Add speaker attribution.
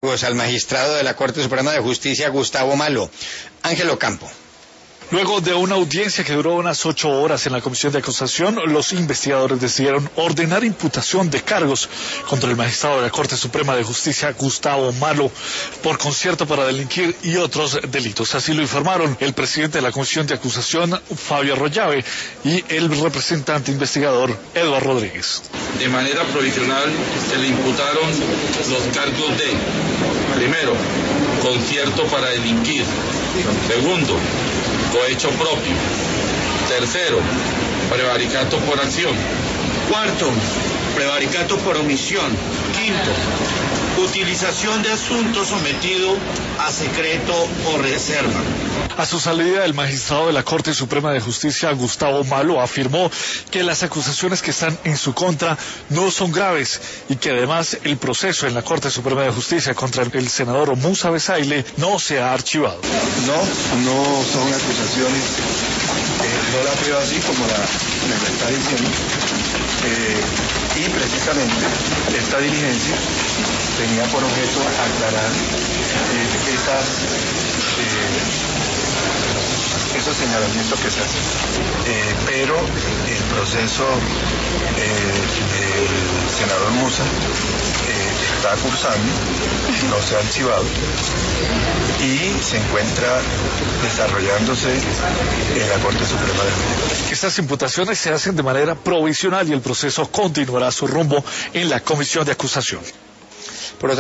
Speaker 1: Al magistrado de la Corte Suprema de Justicia, Gustavo Malo. Ángel Ocampo.
Speaker 2: Luego de una audiencia que duró unas 8 horas en la comisión de acusación, los investigadores decidieron ordenar imputación de cargos contra el magistrado de la Corte Suprema de Justicia, Gustavo Malo, por concierto para delinquir y otros delitos. Así lo informaron el presidente de la comisión de acusación, Fabio Arroyave, y el representante investigador, Eduardo Rodríguez.
Speaker 3: De manera provisional se le imputaron los cargos de, primero, concierto para delinquir; segundo, cohecho propio; tercero, prevaricato por acción;
Speaker 4: cuarto, prevaricato por omisión; quinto, utilización de asunto sometido a secreto o reserva.
Speaker 2: A su salida, el magistrado de la Corte Suprema de Justicia, Gustavo Malo, afirmó que las acusaciones que están en su contra no son graves y que además el proceso en la Corte Suprema de Justicia contra el senador Musa Besaile no se ha archivado.
Speaker 5: No son acusaciones, no la veo así como me lo está diciendo. Y precisamente esta diligencia tenía por objeto aclarar esos señalamientos que se hacen. Pero el proceso del senador Musa está cursando, no se ha archivado y se encuentra desarrollándose en la Corte Suprema de Justicia.
Speaker 2: Estas imputaciones se hacen de manera provisional y el proceso continuará su rumbo en la comisión de acusación.